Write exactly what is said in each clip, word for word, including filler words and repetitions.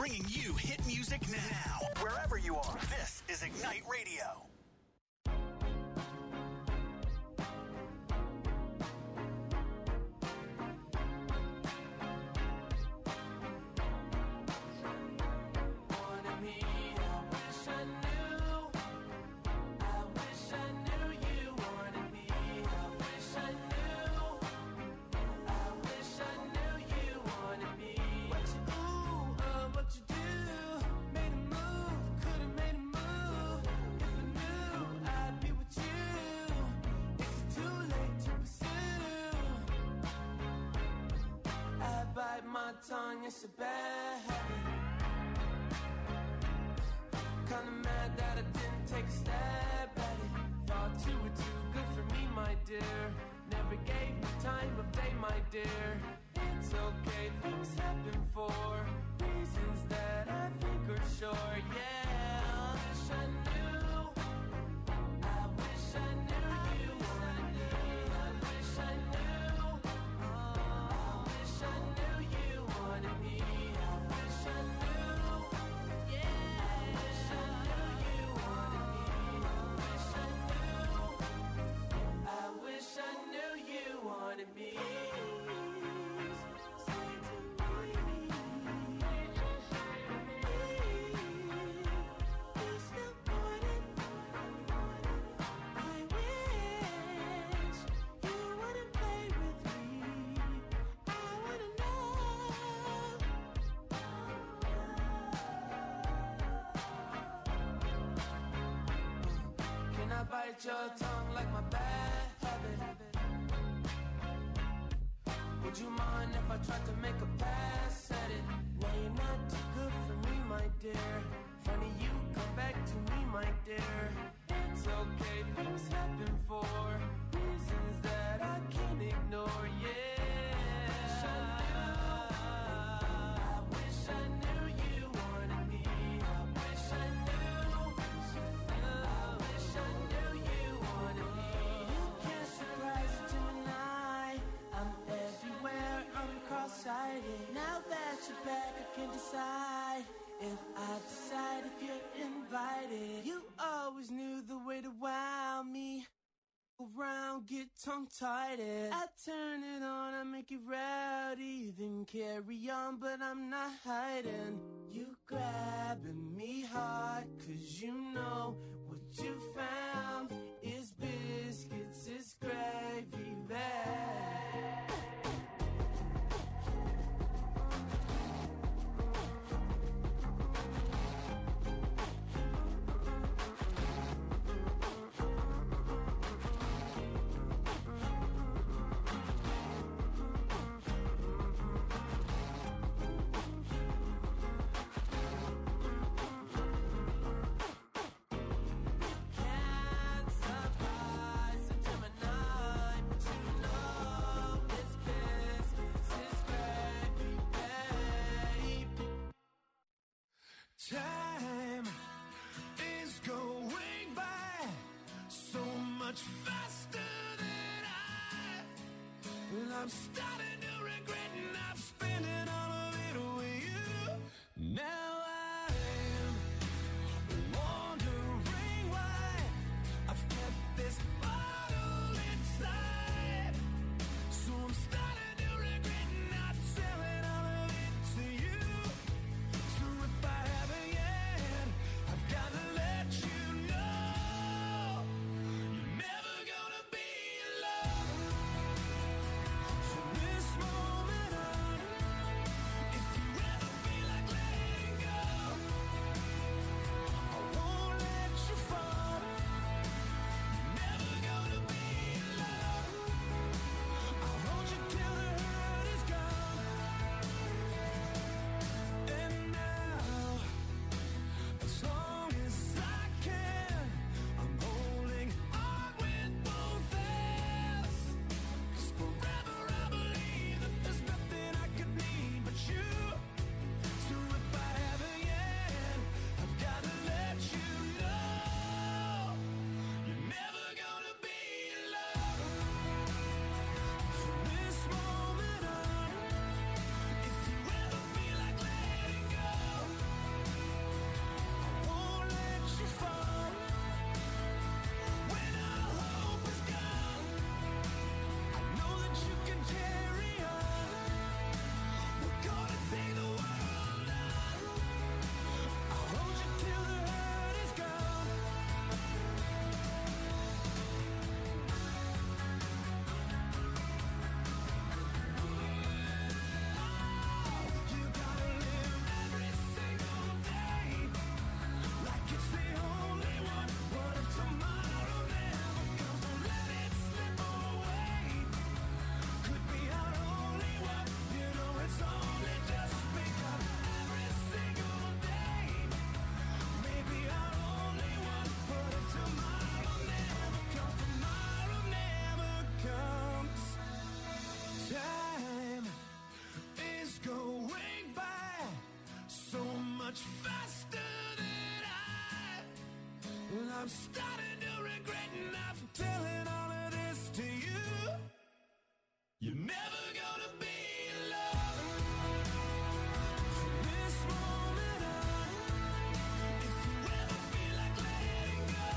bringing you hit music now. Wherever you are, this is Ignite Radio. Tongue, it's a bad habit. Kinda mad that I didn't take a stab at it. Thought you were too good for me, my dear. Never gave me time of day, my dear. It's okay, things happen for reasons that I think are sure, yeah. I wish I knew. I wish I knew you wanted me. I wish I knew. I wish I knew you wanted me. I wish I knew. Yeah. I wish I knew you wanted me. I wish I knew. I wish I knew you wanted me. Bite your tongue like my bad habit. Would you mind if I tried to make a pass at it? Now you're not too good for me, my dear. Funny you come back to me, my dear. It's okay, things happen for reasons that I can't ignore, yeah. Now that you're back, I can decide if I decide if you're invited. You always knew the way to wow me. Around, get tongue-tied. I turn it on, I make it rowdy. Then carry on, but I'm not hiding. You grabbing me hard, cause you know what you found is biscuits, is gravy there. Time is going by so much faster than I. Well, I'm starting to regret and I've spent it all of it with you. Now I'm wondering why I've kept this bottle inside. So I'm starting to regret not selling all of it to you. So if I haven't yet, I've got to let you know you're never gonna be alone. So this I'm starting to regret not telling all of this to you. You're never gonna be alone from this moment on. If you ever feel like letting go,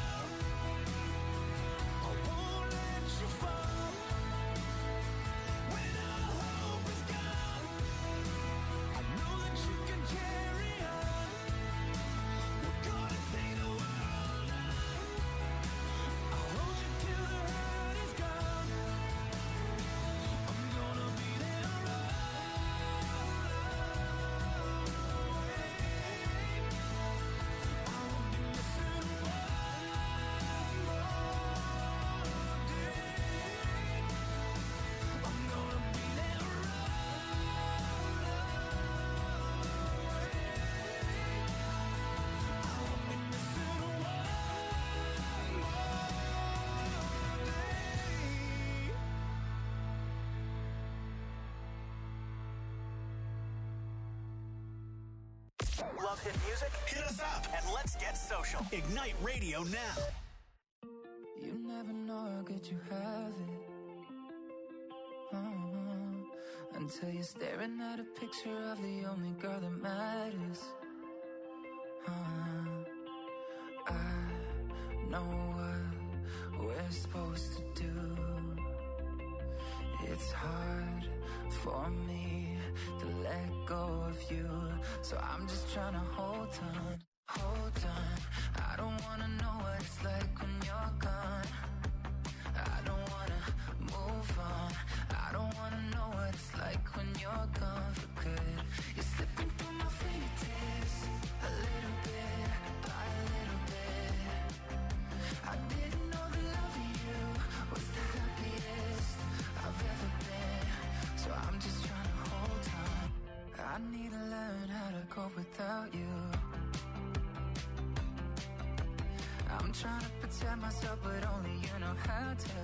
I won't let you fall. When all hope is gone, I know that you can carry on. We're gonna take the world on. I'll hold you till the hurt is gone. I'm gonna be there I won't be missing one more day. I'm gonna be there I won't be missing one more day. Love hit music? Hit us up and let's get social. Ignite Radio now. You never know how good you have it. Uh-huh. Until you're staring at a picture of the only girl that matters. Uh-huh. I know what we're supposed to do. It's hard for me to let go of you. So I'm just trying to hold on, hold on. I don't wanna know what it's like when you're gone. I don't wanna move on. I don't wanna know what it's like when you're gone for good. You're slipping through my fingertips, a little bit by a little bit. I didn't know the love of you was the happiest I've ever been. So I'm just trying to hold on. I need to learn how to cope without you. I'm trying to protect myself, but only you know how to.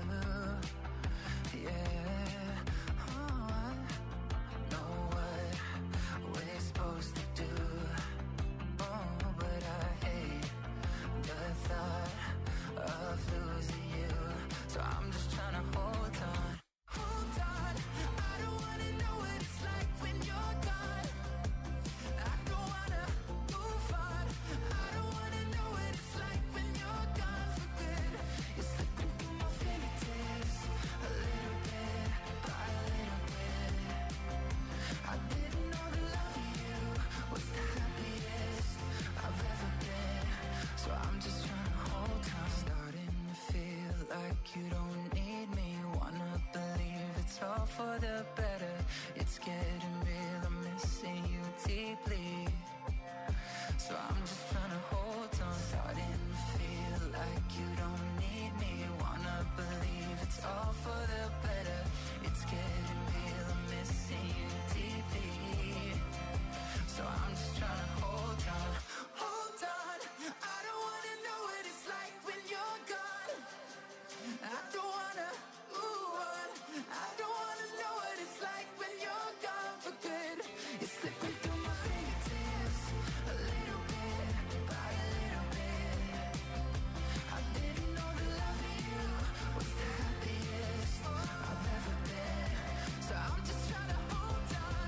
Yeah. Oh, I know what we're supposed to do. Oh, but I hate the thought of losing you. So I'm just trying to hold on. Hold on. I don't wanna know what it's like when you're gone. I don't wanna move on. I don't wanna know what it's like when you're gone for good. You're slipping through my fingertips, a little bit by a little bit. I didn't know the love of you was the happiest I've ever been. So I'm just trying to hold on. Starting to feel like you don't need me. Wanna believe it's all for the better. It's getting real, I'm missing you deeply. So I'm just trying to hold on. Starting to feel like you don't need me. Wanna believe it's all for the better. It's getting real, I'm missing you deeply. So I'm just trying to hold on. Hold on. I don't wanna know what it's like when you're gone. I don't wanna move on. I don't wanna know what it's like when you're gone for good. You're slipping through my fingertips, a little bit by a little bit. I didn't know the love of you was the happiest I've ever been. So I'm just trying to hold on.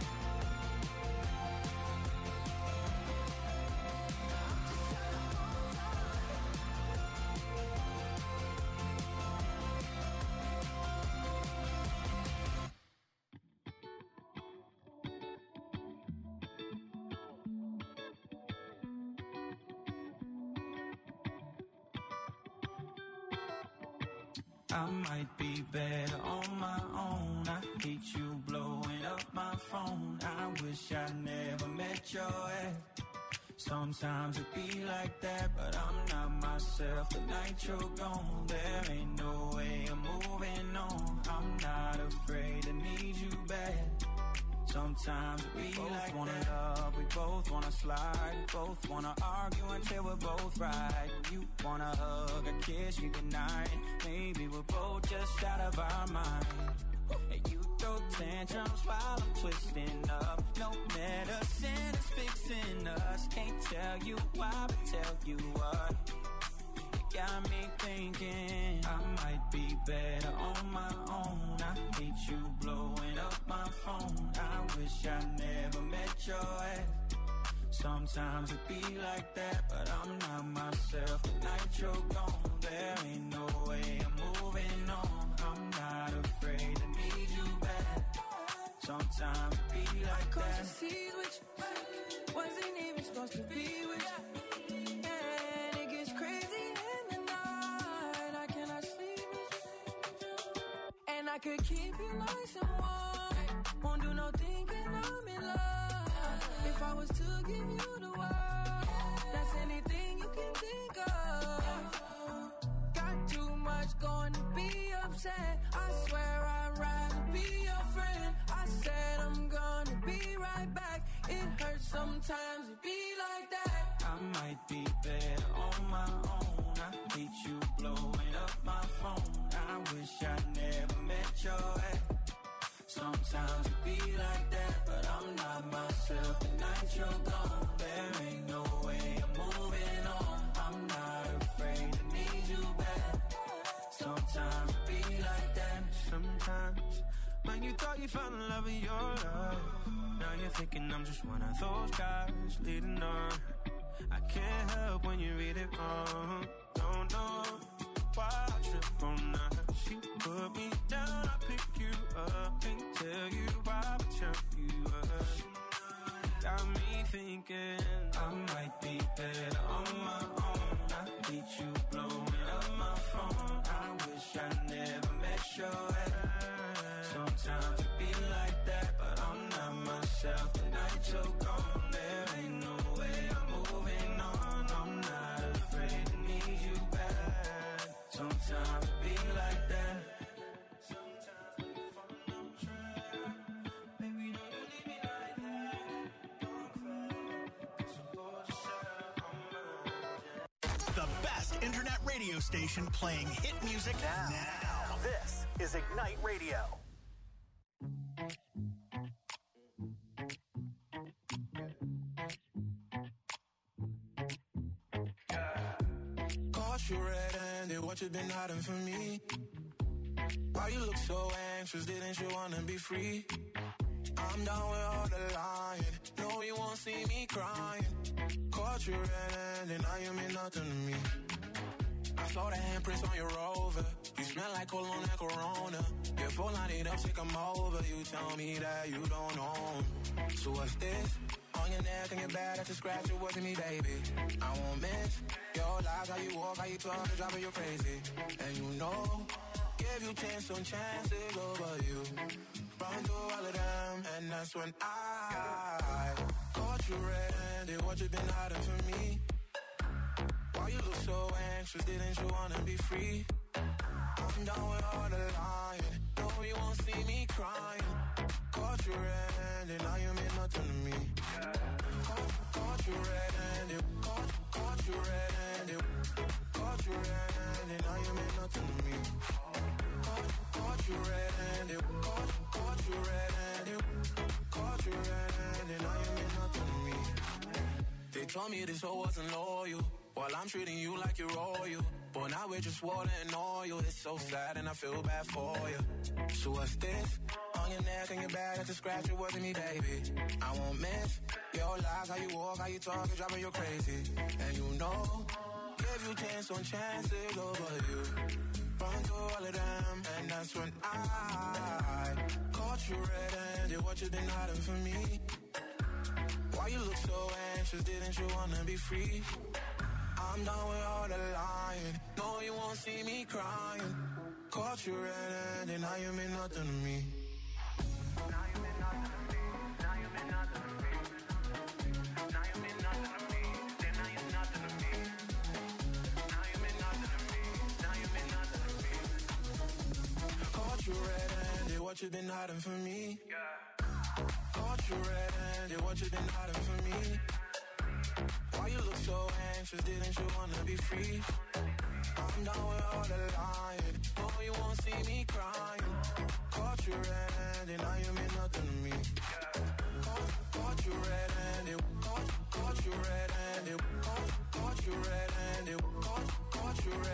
I'm just trying to hold on. I might be better on my own. I hate you blowing up my phone. I wish I never met your ex. Sometimes it be like that, but I'm not myself the night you're gone. There ain't no way I'm moving on. I'm not afraid to need you back. Sometimes we both like wanna that. Love, we both wanna slide, we both wanna argue until we're both right. You wanna hug, a kiss you goodnight. Maybe we're both just out of our mind. And you throw tantrums while I'm twisting up. No medicine is fixing us. Can't tell you why, but tell you what. got me thinking I might be better on my own. I hate you blowing up my phone. I wish I never met your ex. Sometimes it be like that, but I'm not myself. The night you're gone, there ain't no way I'm moving on. I'm not afraid to need you back. Sometimes it be like I that. I see which wasn't even supposed to be with you. And it gets crazy in the night. I cannot sleep with you. And I could keep you nice and warm. Won't do no thinking I'm in love. If I was to give you the world, that's anything you can think of. Got too much going to be upset. I swear I'd rather be your friend. I said I'm gonna be right back. It hurts sometimes to be like that. I might be better on my own. I hate you blowing up my phone. I wish I never met your ex. Sometimes it be like that, but I'm not myself. The night you're gone, there ain't no way I'm moving on. I'm not afraid to need you back. Sometimes it be like that. Sometimes, man, you thought you found the love of your life. Now you're thinking I'm just one of those guys leading on. I can't help when you read it wrong. Don't know why I trip on that. She put me down, I pick you up. Can't tell you why I chop you up. Got me thinking I might be better on my own. I hate you blowing up my phone. I wish I never met your ex. Sometimes it be like that, but I'm not myself. The night you're gone, there ain't no way I'm moving on. I'm not afraid to need you back. Sometimes it be like that. Sometimes when you fall on track, baby, don't you leave me like that. Don't cry, 'cause I'm bored yourself on mine. The best internet radio station playing hit music now. now. This is Ignite Radio. Caught you red-handed, what you been hiding from me? Why you look so anxious, didn't you wanna be free? I'm down with all the lying, no you won't see me crying. Caught you red-handed, now you mean nothing to me. I saw the handprints on your Rover, you smell like cologne and Corona. Your phone light up, take 'em over, you tell me that you don't know 'em. So what's this? On your neck and your back, that's a scratch, it wasn't me, baby. I won't miss your lies, how you walk, how you talk, the driving you crazy. And you know, give you chance on chances over you. Run through all of them, and that's when I caught you red-handed, what you been hiding from me? Why you look so anxious, didn't you wanna be free? I'm down with all the lying, no you won't see me crying. Caught you red-handed, now you mean nothing to me. Caught, caught you red-handed, caught, caught you red-handed, caught you red-handed, now you mean nothing to me. Caught, caught you red-handed, caught, caught you red-handed, caught you red-handed, now you mean nothing to me. They told me this hoe wasn't loyal, while I'm treating you like you're royal. But now we're just water and oil. It's so sad and I feel bad for you. So what's this? On your neck and your back, that's a scratch, it wasn't me, baby. I won't miss your lies, how you walk, how you talk, it's driving you crazy. And you know, give you chance on chances over you. Run through all of them, and that's when I caught you red-handed, what you been hiding from me? Why you look so anxious, didn't you wanna be free? I'm done with all the lying, no you won't see me crying. Caught you red-handed, now you mean nothing to me. Now you mean nothing to me, now you mean nothing to me. Now you mean nothing to me, then now you're nothing to me. Now you mean nothing to me, now you mean nothing to me. Caught you red-handed, what you been hiding from me? Caught you red-handed, what you been hiding from me? Why you look so anxious, didn't you wanna be free? I'm down with all the lying, no you won't see me crying. Caught you red-handed, now you mean nothing to me. Caught, caught you red-handed, caught, caught you red-handed, caught, caught you red-handed, caught, caught you red-handed.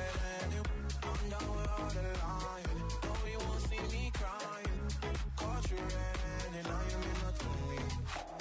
all the lying. No, you won't see me crying. Caught you red and now you mean nothing to me.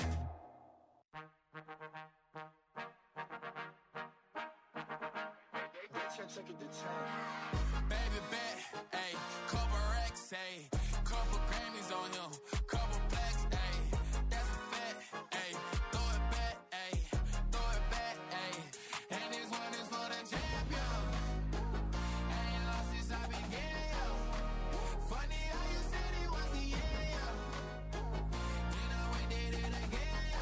Baby bet, ayy, couple racks, ayy, couple Grammys on him, couple blacks, ayy, that's a fact, ayy, throw it back, ayy, throw it back, ayy, and this one is for the champion. Ain't lost since I began, yo. Funny how you said it was the end, yo. You know we did it again, yo.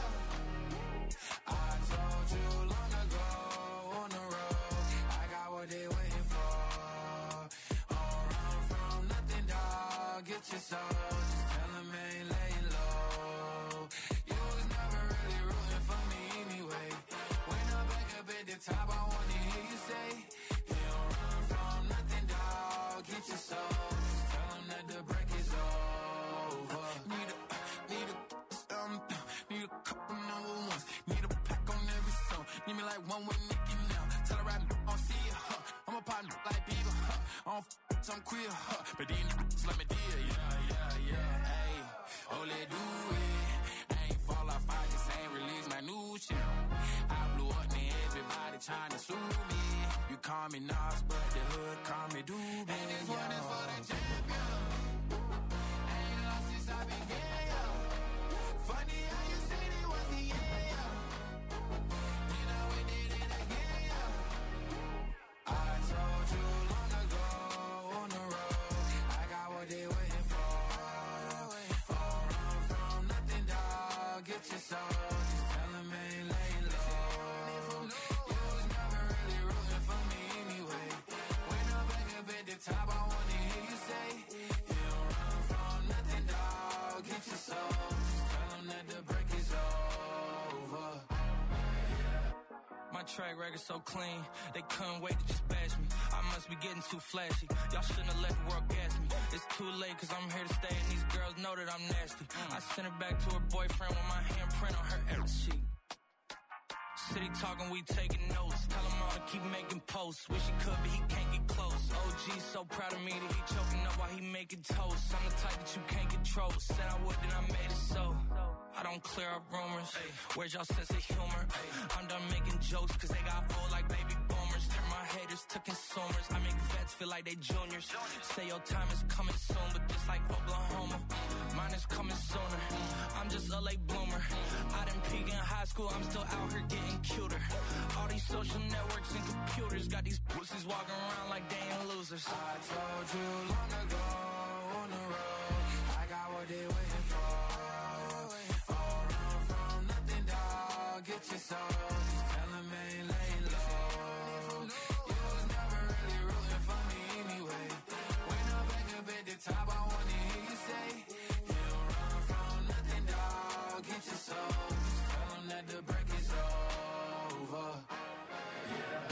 I told you long ago on the road, I got what they waiting for. All run from nothing, dog. Get your soul. Just tell them ain't laying low. You was never really rooting for me anyway. When I'm back up at the top, I wanna hear you say, you don't run from nothing, dog. Get your soul. Just tell them that the break is over. Need a, need a, um, need a couple number ones. Need a pack on every song. Need me like one with Nicki now. Tell her I don't see ya, huh. I'm a partner like Bieber, huh. I don't f*** some queer, huh. But these n***s let me deal, yeah, yeah, yeah. Ayy, oh, let do it. I ain't fall off, I just ain't release my new shit. I blew up, and everybody trying to sue me. You call me Nas, but the hood call me Doobie. And this one is for the champion. Ain't lost since I began, yo. Funny how you said it was the end, yo. You know we did it again, yo. I told you long ago on the road, I got what they waiting for. All run from nothing, dog. Get your soul. Just tell them ain't laying low. You was never really rooting for me anyway. When I'm back up at the top, I wanna hear you say, you don't run from nothing, dog. Get your soul. Just tell them that the break is over. My track record so clean, they couldn't wait to just bash me. I must be getting too flashy. Y'all shouldn't have let the world gas me. It's too late cause I'm here to stay and these girls know that I'm nasty. I sent her back to her boyfriend with my handprint on her every sheet. City talking, we taking notes. Tell him all to keep making posts. Wish he could, but he can't get close. O G so proud of me that he choking up while he making toast. I'm the type that you can't control. Said I would, then I made it so. I don't clear up rumors. Where's y'all sense of humor? I'm done making jokes cause they got old like baby boomers. Turn my haters to consumers. I make vets feel like they juniors. Say your time is coming soon, but just like Oklahoma, mine is coming sooner. I'm just a late bloomer. I didn't peak in high school, I'm still out here getting cuter. All these social networks and computers got these pussies walking around like they ain't losers. I told you long ago on the road, I got what they waiting for. All run from nothing, dog. Get your soul. Just tell them ain't laying low. You was never really rooting for me anyway. When I'm back up at the top, I wanna hear you say, you don't run from nothing, dog. Get your soul. Just tell them that the break is over. Yeah.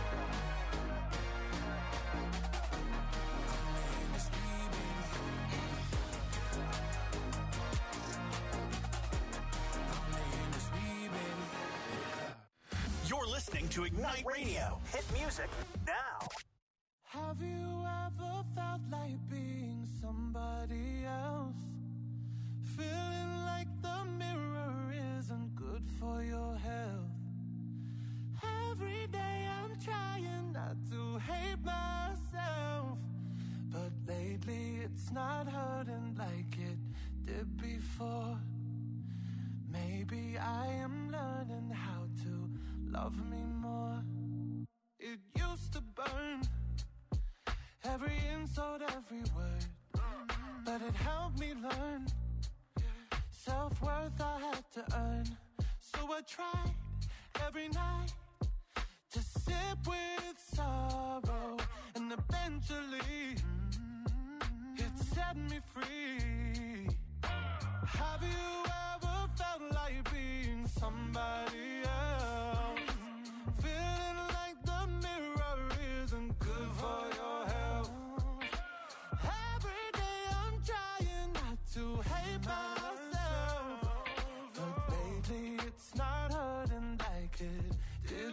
You're listening to Ignite Radio. Hit music now. Have you ever felt like being somebody else? Feeling like the mirror isn't good for your health. Every day I'm trying not to hate myself, but lately it's not hurting like it did before. Maybe I am learning how to love me more. It used to burn, every insult, every word, but it helped me learn self-worth I had to earn. So I tried every night to sit with sorrow, and eventually it set me free. Have you ever felt like being somebody else? Feeling like the mirror isn't good for your health. Every day I'm trying not to hate myself, but lately it's not hurting like it did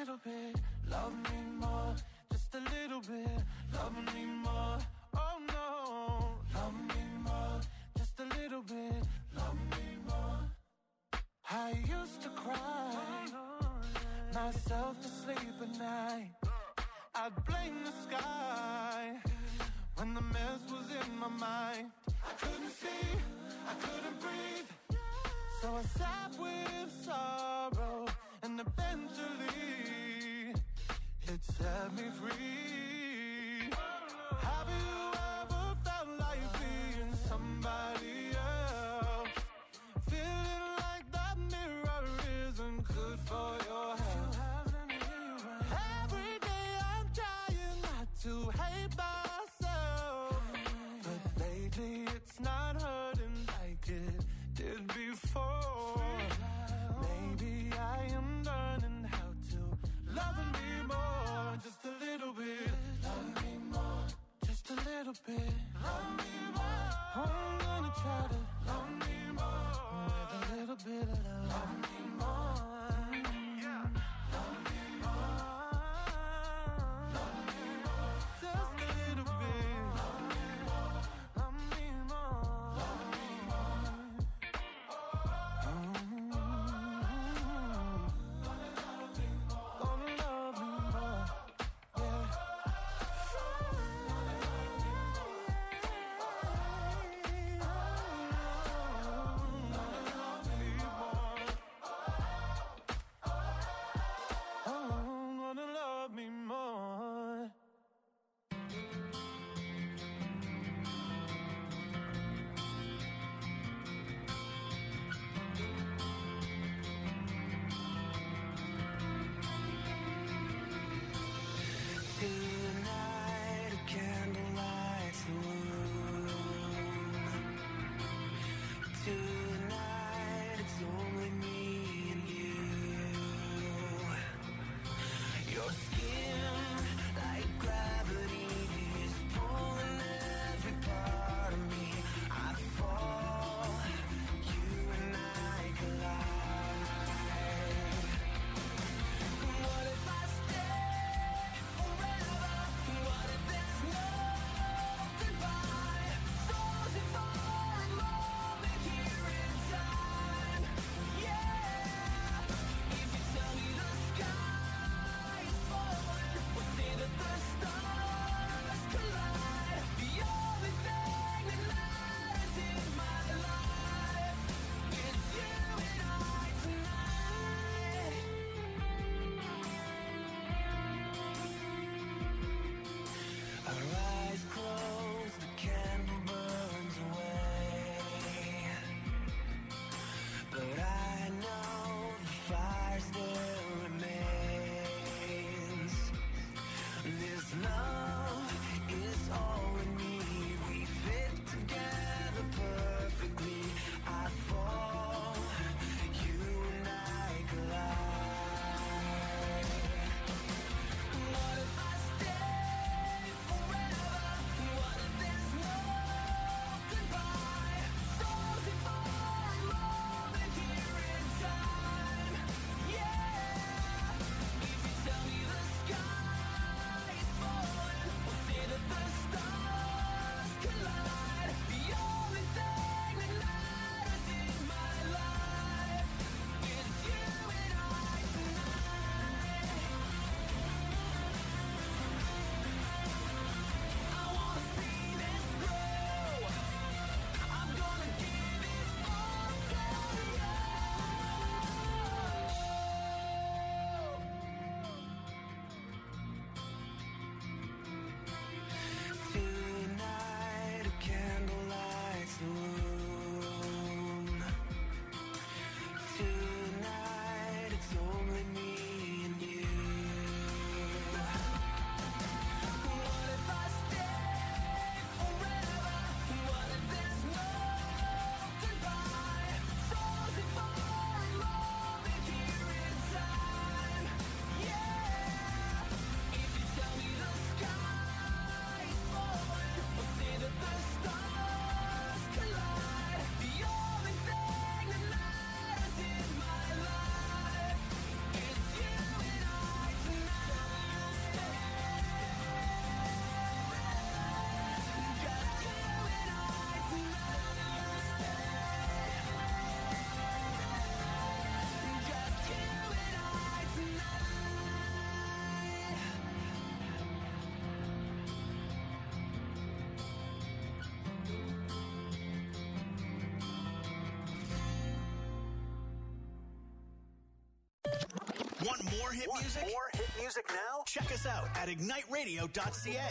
little bit. Love me more, just a little bit. Love me more, oh no. Love me more, just a little bit. Love me more. I used to cry myself to sleep at night. I'd blame the sky when the mess was in my mind. I couldn't see, I couldn't breathe, so I sat with sorrow, and eventually it set me free. Have you ever felt like being somebody else? Feeling like that mirror isn't good for your health. Every day I'm trying not to hate myself, but lately it's not hurting like it did before. Maybe I am learning how to love me more, just a little bit. Love me more, just a little bit. Love me more. I'm gonna try to love me more with a little bit of love. Love me more. Yeah. Love me more. Love me more. Just a little bit. Love me more. Love me more. Love me more. Gonna love me more. Yeah. Gonna love me more. Want more hit Want music? More hit music now? Check us out at ignite radio dot c a.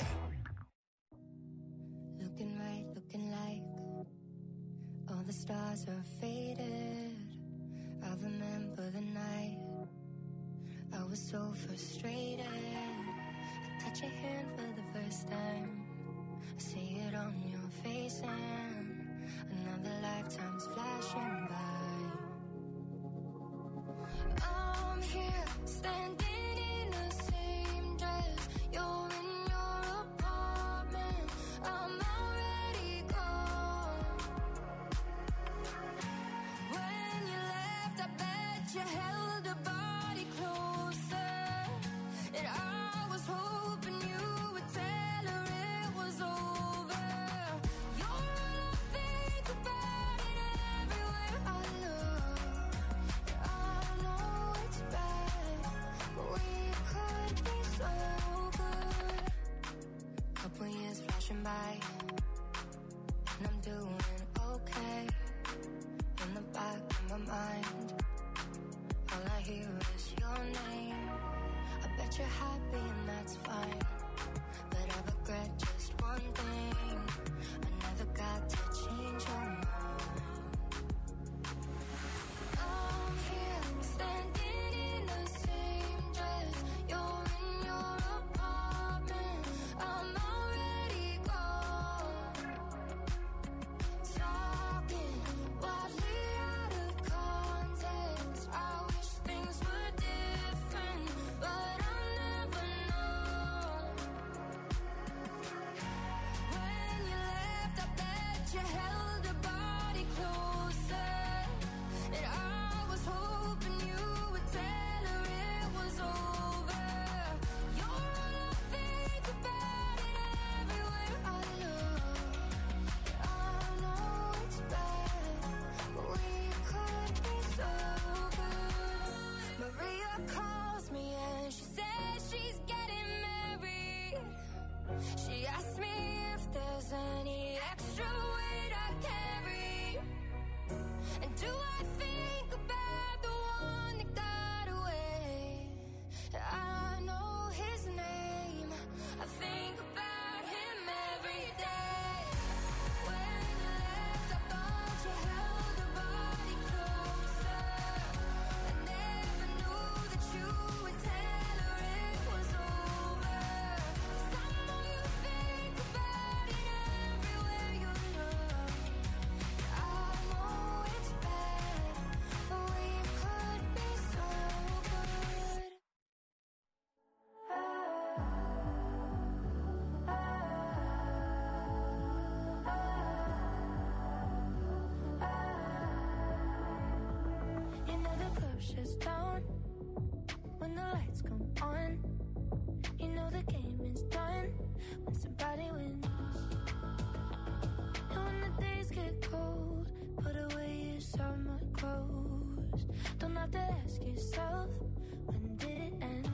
Looking right, looking like all the stars are faded. I remember the night I was so frustrated. I touch your hand for the first time. I see it on your face and another lifetime's flashing by. I'm here, standing in the same dress. You're in your apartment. I'm already gone. When you left, I bet you held a body closer. And I was hoping you would tell her it was over. You're all I think about and everywhere I look. I know it's bad, but we could be so good. Couple years flashing by, and I'm doing okay. In the back of my mind, all I hear is your name. I bet you're happy and that's fine, but I regret just one thing. I never got to change your mind. I'm here, standing in the same dress. You're in your apartment. I'm already gone. Talking wildly out of context. I wish things were different, but I'll never know. When you left, I bet you held a body closer. And I was hoping you would tell her it was over. You're all I think about and everywhere I look. I know it's bad, but we could be so good. Maria calls me and she says she's getting married. She asked me if there's any extra weight I carry. And do I think about the one that got away? I know his name. I think about him every day. When you left, I thought you held a body closer. I never knew that you would tell her it was over. 'Cause I know you think about it everywhere you look. I know it's bad, but we could be so good. You know the club shuts down when the lights come on. You know the game is done when somebody wins. And when the days get cold, put away your summer clothes. Don't have to ask yourself, when did it end?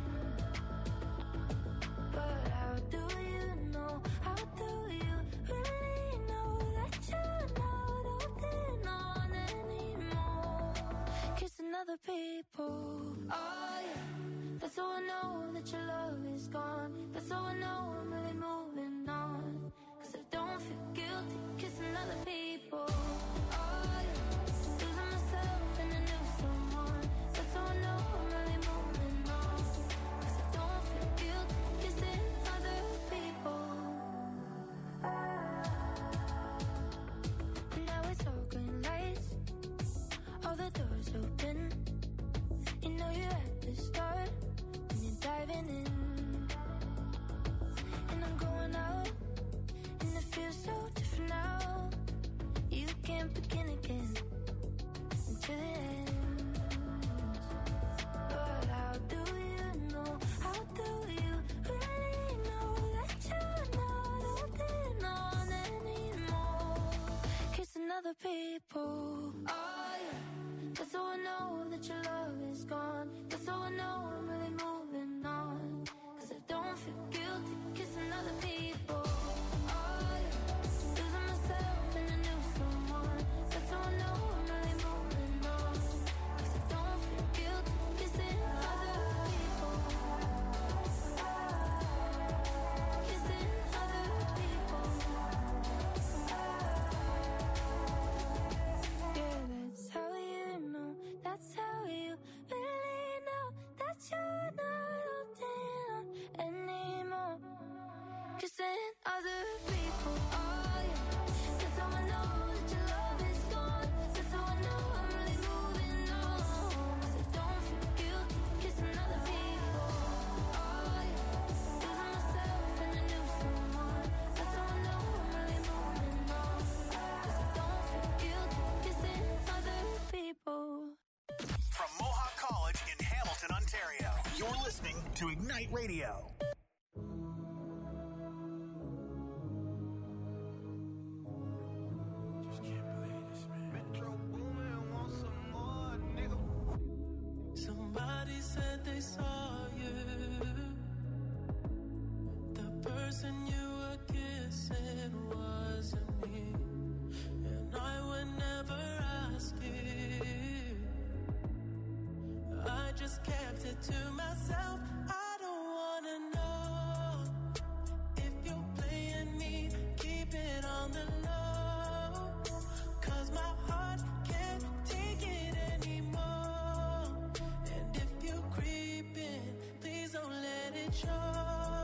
But how do you know, how do you really know that you're not holding on anymore? Kissing other people, oh yeah. That's how I know that your love is gone. That's how I know I'm really moving on. 'Cause I don't feel guilty kissing other people, oh yeah. Losing myself in a new someone. That's how I know I'm really moving on. 'Cause I don't feel guilty kissing other people. And now it's all green lights, all the doors open. You know you're at the start when you're diving in. And I'm going out, and it feels so different now. You can't begin again until it ends. But how do you know, how do you really know that you're not holding on anymore? Kissing other people, oh yeah. That's how I know that your love is gone. That's how I know I'm really moving on. 'Cause I don't feel guilty kissing other people, oh yeah. Losing myself in a new someone. That's how I know to Ignite Radio. Just can't believe this, man. Metro Boomin wants some more, nigga. Somebody said they saw you. The person you were kissing wasn't me. And I would never ask you. I just kept it to myself. I don't wanna know if you're playing me. Keep it on the low, 'cause my heart can't take it anymore. And if you're creeping, please don't let it show.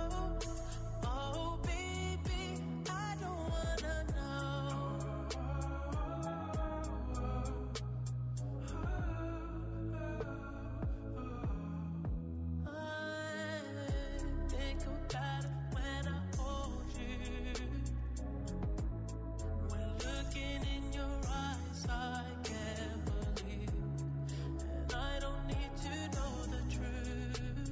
Oh baby, I don't wanna know. I think about it when I hold you. When looking in your eyes, I can't believe. And I don't need to know the truth.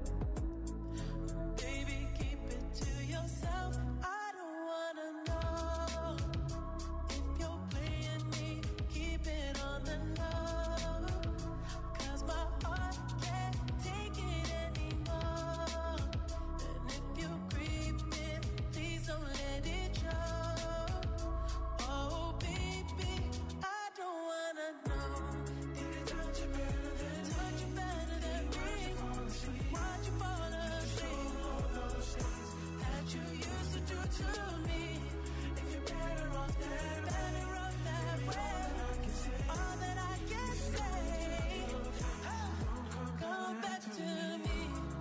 Baby, keep it to yourself. I don't wanna know if you're playing me. Keep it on the low, 'cause my heart can't take it anymore. And if you're creeping, please don't let it show. Oh baby, I don't wanna know. Did it touch you better than touch you better than me? Watch you fall asleep. All those things that you used to do to me. If you're better off that, better off that way. All that I can say, come back to me.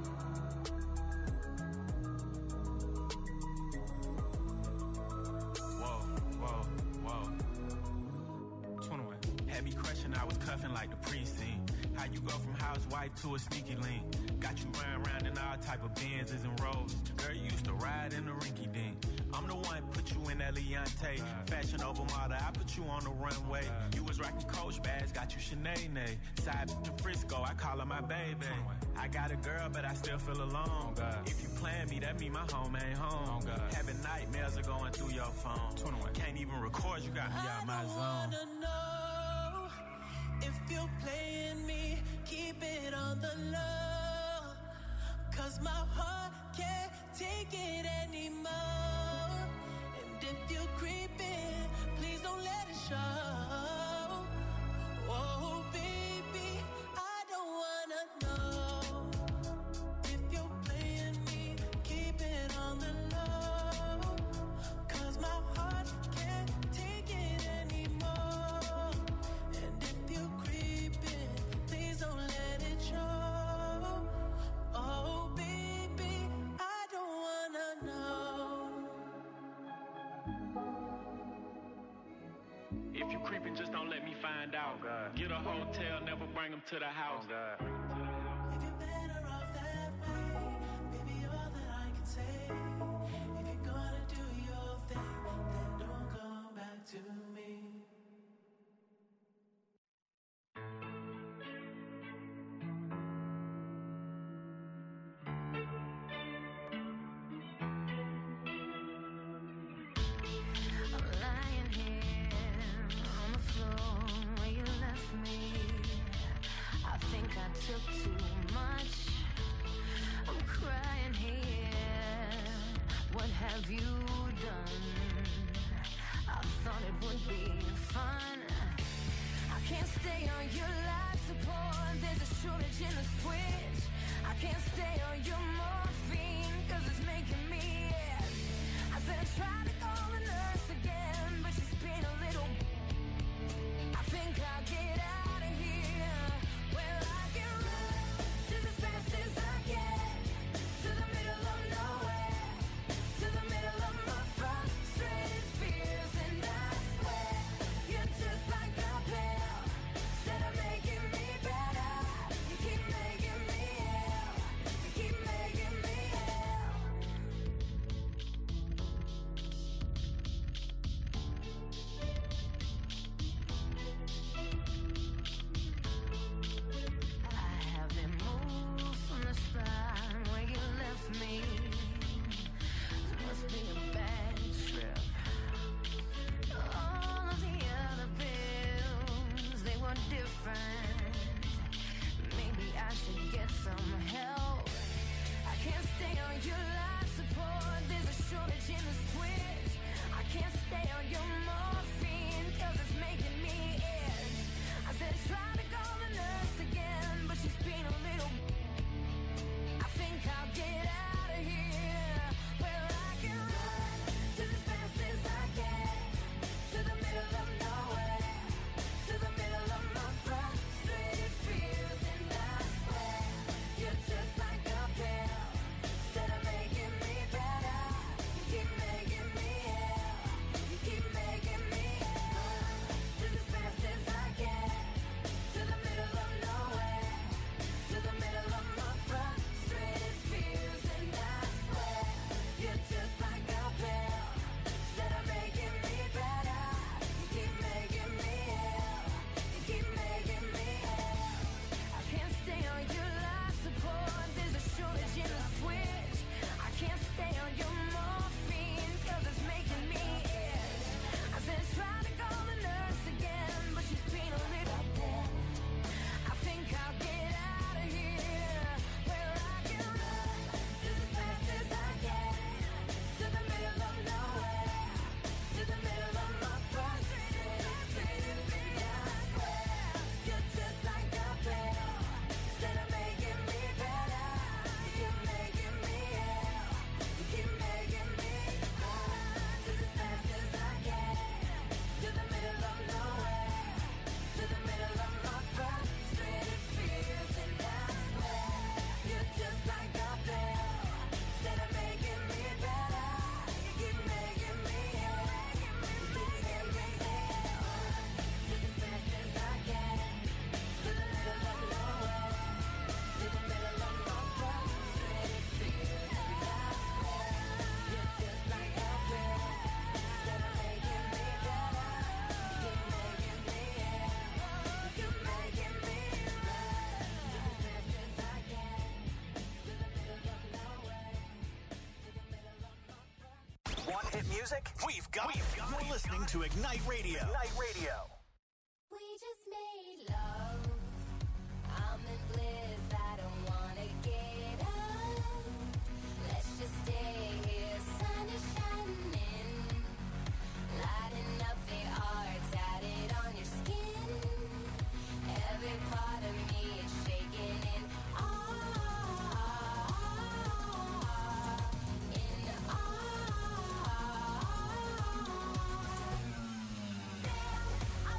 Whoa, whoa, whoa. twenty-one. Had me crushing, I was cuffing like the precinct. How you go from housewife to a sneaky link? Got you running around in all type of Benzes and Rolls. Girl, you used to ride in the rinky dink. I'm the one put you in that Leontay. Fashion over model, I put you on the runway. You was rocking Coach bags, got you Sinead. Side to Frisco, I call her my baby. I got a girl, but I still feel alone. If you plan me, that mean my home ain't home. Having nightmares are going through your phone. Can't even record, you got me out my I don't zone. wanna know if you're playing me. Keep it on the low, 'cause my heart can't take it anymore. And if you're creeping, please don't let it show. Oh baby, I don't wanna know if you're playing me. Keep it on the low, 'cause my heart can't take it anymore. And if you're creeping, please don't let it show. Oh baby, I don't wanna know. If you creeping, just don't let me find out. Get a hotel, never bring them to the house. If you're better off that way, baby, all that I can say. If you're gonna do your thing, then don't come back to me. I'm lying here on the floor where you left me. I think I took too much. I'm crying here. What have you done? I thought it would be fun. I can't stay on your life support. There's a shortage in the switch. I can't stay on your morphine, 'cause it's making me ill. I said I tried to call the nurse again, but she's been a little. I think I'll get out of here. Well, I can run just as fast as I can to the middle of nowhere, to the middle of my frustrated fears, and I swear you're just like a pill. Instead of making me better, you keep making me ill. You keep making me ill. friend. Maybe I should get some help. I can't stay on your life support. There's a shortage in the switch. I can't stay on your morphine, cause it's making me itch. I said try to call the nurse again, but she's been a little. I think I'll get out of here. Where I can run just as fast as I can, to the middle of nowhere, to the middle of my frustrated fears. And I swear you're just like a pill. Instead of making me better, you keep making me ill. You keep making me ill. Just as fast as I can, to the middle of nowhere, to the middle of my frustrated fears. And I swear you're just like a pill. Instead of making me better, you keep making me ill. You keep making me ill. I can't stay on your life support. There's a shortage in the switch. I can't stay on your morphine, cause it's making me itch. I said try to call the nurse again, but she's been a little bit. I think I'll get out of here. Where I can run just as fast as I can, to the middle of nowhere, to the middle of my frustrated fears. And I swear you're just like a pill. Instead of making me better, you keep making me ill. You keep making me run just as fast as I can, to the middle of nowhere, to the middle of my frustrated fears. And I swear you're just like a pill. Instead of making me better, you keep making me ill. You keep making me ill. Just as fast as I can, to the middle of nowhere, to the middle of my frustrated fears. And I swear you're just like a pill. Instead of making me better, you keep making me ill. You keep making me run just as fast as I can, to the middle of nowhere, to the middle of my frustrated. Want hit music? We've got it. You're listening to Ignite Radio. Ignite Radio. We just made love. I'm in bliss. I don't wanna get up. Let's just stay here. Sun is shining, lighting up the art tatted on your skin. Every part of me is shaking in awe, in awe. Damn, I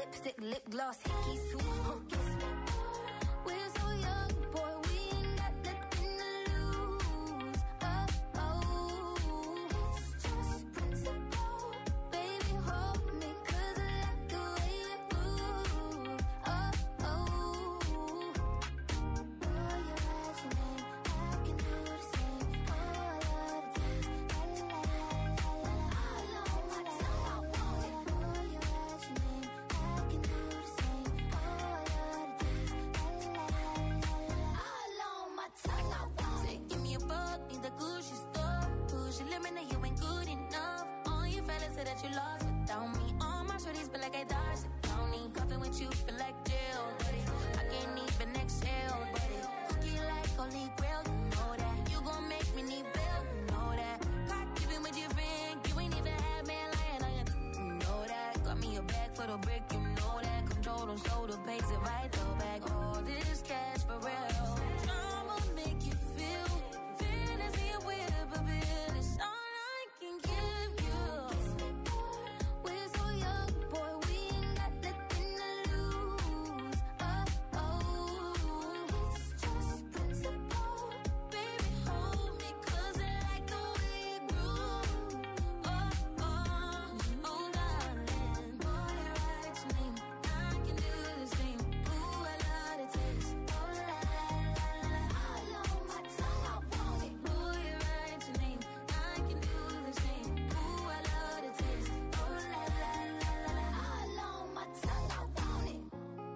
lipstick, lip gloss, hickey suit, hocus. We're so young, boy, we ain't got nothing to lose. Oh, oh, it's just principle. Baby, hold me, 'cause I like the way you move. Oh, oh, boy, you write your name, I can do the same. Oh, I love the taste, la la la la la la. All on my tongue, I want it. Boy, you write your name, I can do the same. Oh, I love the taste, la la la la la. All on my tongue, I want it. Say, give me a buck, need the Gucci store. Push your limit, now you ain't good enough. All your fellas say that you lost without me. All my shorties feel like I dodged the county. Coughing with you feel like jail, buddy. I can't even exhale, buddy. Cookie like holy grail, you know that. You gon' make me need bail, you know that. Caught keeping with your friend, you ain't even had man lying on you. You know that. Got me a bag for the brick, you know that. Control them, slow the pace, it right though back. All this cash for real. I'ma make you feel fantasy with a bill. It's all I can give you. We're so young, boy, we ain't got nothing to lose. Oh, oh, it's just principle. Baby, hold me, 'cause I like the way you groove. Oh, oh, oh, darling. Boy, you write your name, I can do the same. Ooh, I love the taste. Oh, la, la, la, la, la. All on my tongue, I want it. Boy, you write your name, I can do the same. Ooh, I love the taste. Oh, la, la, la, la, la. All on my tongue, I want it.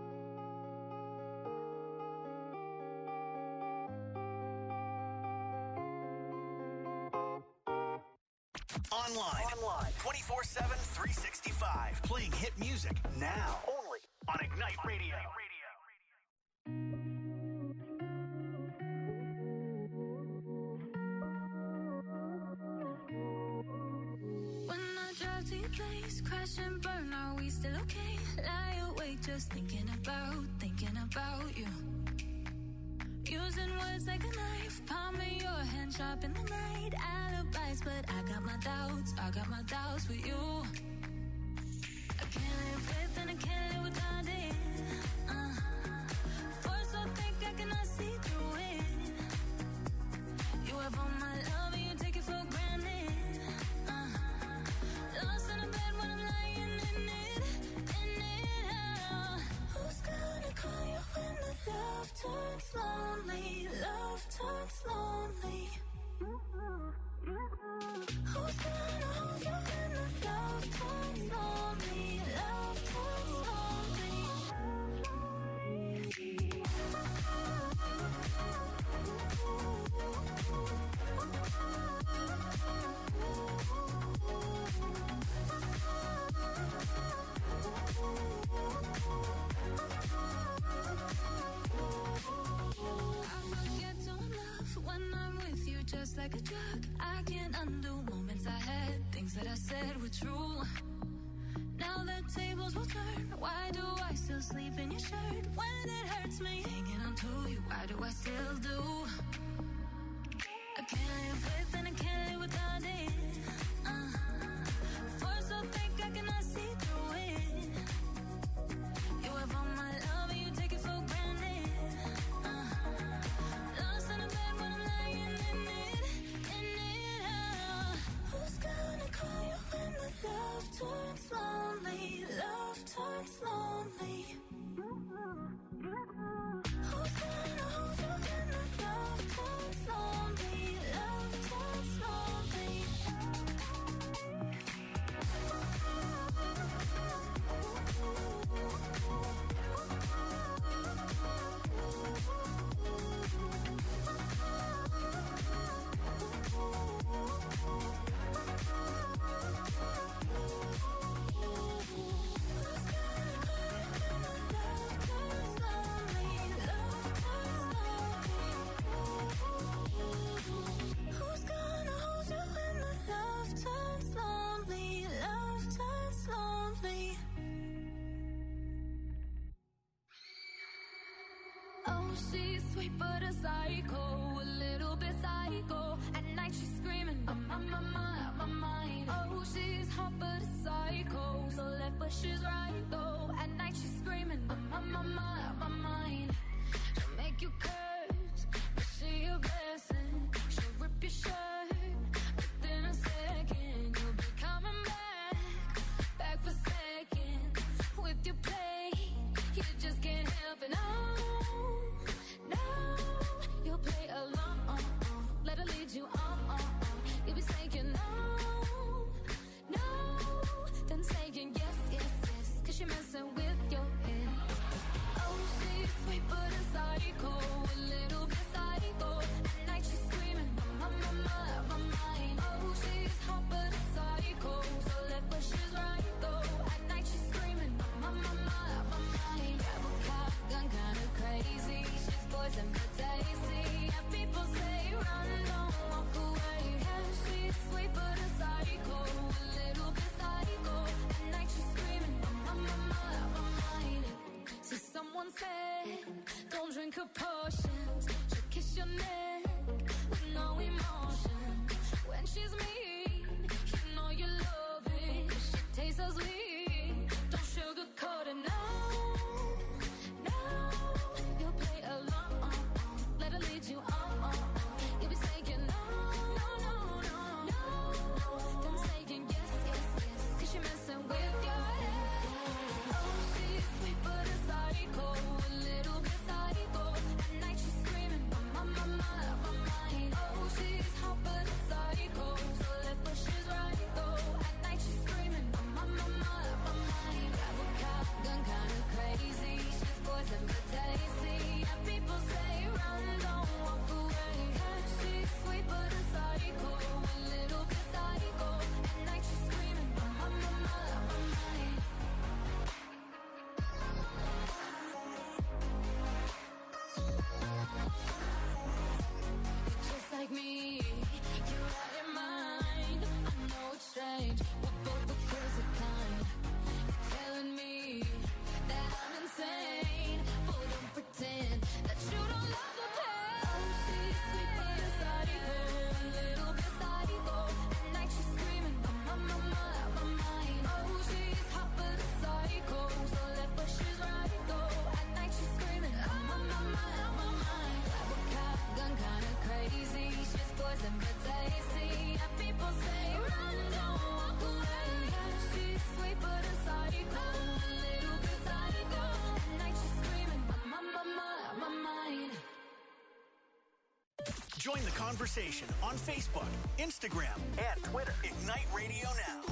Online. Online. twenty-four seven, three sixty-five. Playing hit music now. Only on Ignite Radio. When I drive to your place, crash and burn, are we still okay? Lie awake just thinking about, thinking about you. Using words like a knife, palm of your hand sharp in the night. Alibis, but I got my doubts, I got my doubts with you. I can't live with and I can't live without it. Uh, force so thick I cannot see through it. You have all my love and you take it for granted. Uh, lost in a bed when I'm lying in it, in it. Uh, who's gonna call you when the love turns lonely? Love turns lonely. Who's gonna hold you when the love turns lonely? Love turns lonely. I forget to love when I'm with you, just like a drug. I can't undo moments I had, things that I said were true. Now the tables will turn. Why do I still sleep in your shirt when it hurts me? Hanging on to you, why do I still do? I can't live with and I can't live without it. Uh, force so thick I cannot see through it. You have all my love and you take it for granted. Uh, lost in a bed when I'm lying in it, in it. Uh, who's gonna call you when the love turns lonely? Love turns lonely. Who's gonna hold you when the love turns lonely? Love turns lonely. Who's gonna hold you when the love turns lonely? Love turns lonely. Oh, she's sweet but a psycho, a little bit psycho. At night she's screaming, I'm on my mind, my mind. Oh, she's hot but a psycho, so left but she's right though. At night Join the conversation on Facebook, Instagram, and Twitter. Ignite Radio Now.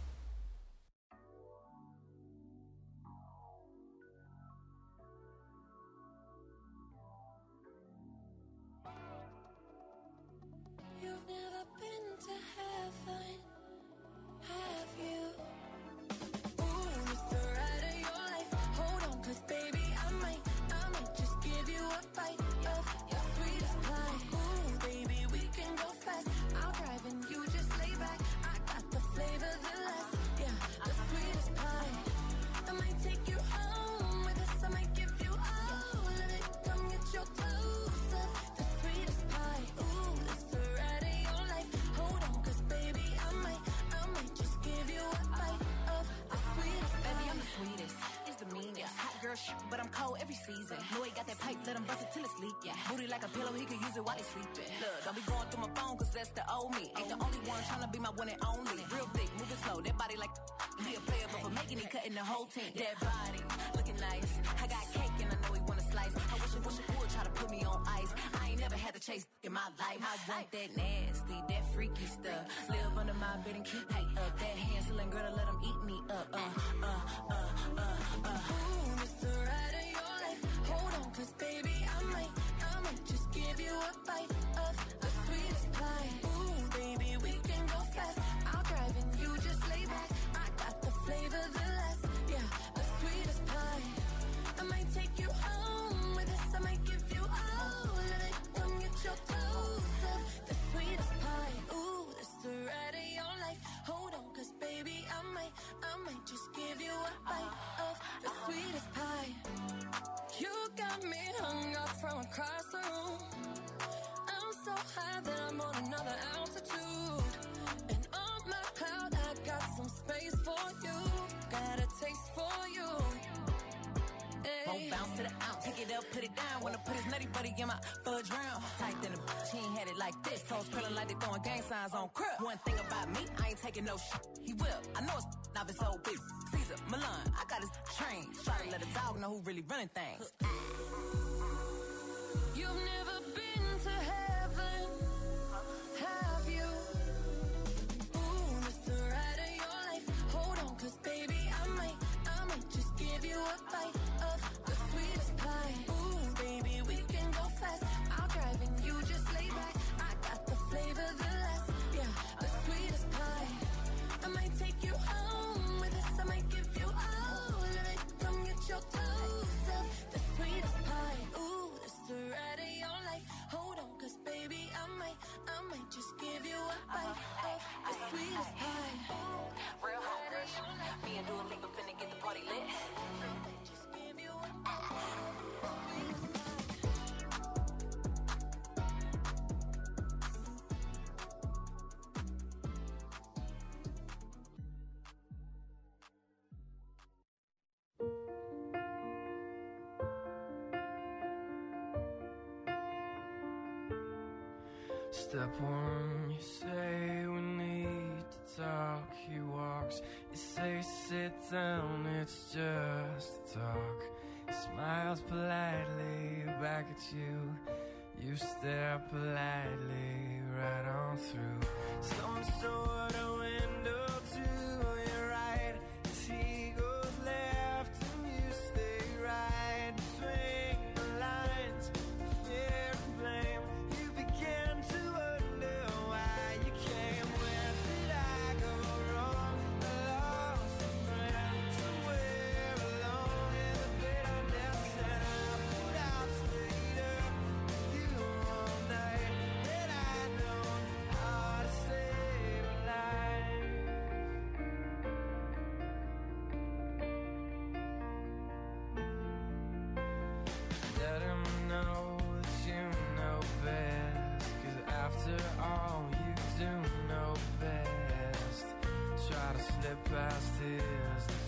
You've never been to heaven, have you? Ooh, it's the ride of your life. Hold on, cause baby, I might, I might just give you a bite of your sweetest pie. Ooh, baby, we can go fast. I'll drive and you just lay back. I got the flavor, the last, yeah, the sweetest pie. I might take you home with us. I might give you all of it. Come get your clothes up. The sweetest pie. Ooh, it's the ride of your life. Hold on, cause baby, I might, I might just give you a bite of the sweetest pie. Baby, I'm the sweetest. It's the meanest. Hot girl shit, but I'm cold every season. Know he got that pipe, let him bust it till it's leak. Yeah. Booty like a pillow, he could use it while he's sleeping. Look, don't be going through my phone, cause that's the old me. Ain't the only one trying to be my one and only. Real thick, moving slow, that body like he a player, but for making it, cutting the whole team. That body, looking nice. I got cake and I know he wanna slice. I wish I wish I would try to put me on ice. I ain't never had to chase in my life. I want that nasty, that freaky stuff. Live under my bed and keep me up. That Hansel girl to let him eat me up. Uh, uh, uh, uh, uh. Ooh, it's the ride of your life. Hold on, cause baby, I might, I might just give you a bite of the sweetest pie. Ooh, baby, we can go fast. I'll drive and you just lay back. I got the flavor, the last, yeah, the sweetest pie. I might take you home with us. I might give you all of it. Come get your clothes up. The sweetest pie. Ooh, it's the ride of your life. Hold on, cause baby, I might, I might just give you a bite of the sweetest pie. You got me hung up from across the room. I'm so high that I'm on another altitude. And on my cloud, I got some space for you. Got a taste for you. Won't bounce to the ounce. Pick it up, put it down. Wanna put his nutty buddy in my fudge round. Tight than a bitch, he ain't had it like this. Toes curling like they throwing gang signs on crib. One thing about me, I ain't taking no shit. He will. I know it's now it's so big. Caesar, Milan, I got his train. Try to let a dog know who really running things. You've never been to heaven, have you? Ooh, it's the ride of your life. Hold on, cause baby, I might, I might just give you a bite of the sweetest pie. Ooh, baby, we can go fast. I'll drive and you just lay back. I got the flavor, the last, yeah, the sweetest pie. I might take you home with us. I might give you all of it. Come get your clothes up. The sweetest pie. Ooh, it's the ride of your life. Hold on, cause baby, I might, I might just give you a bite of the sweetest pie. Real hungry. Me and Dua Lipa finna get the party lit. Just give you a bite. Step one, you say we need to talk. He walks, you say sit down, it's just talk. He smiles politely back at you. You stare politely right on through some sort of window to your right. As he goes left and you stay right between the lines of fear and blame. You begin to wonder why you came. Where did I go wrong? I lost a friend somewhere alone in the bitterness, and I put out stayed up with you all night. Then I know how to save a life. Let him know that you know best, 'cause after all you do know best. Try to slip past his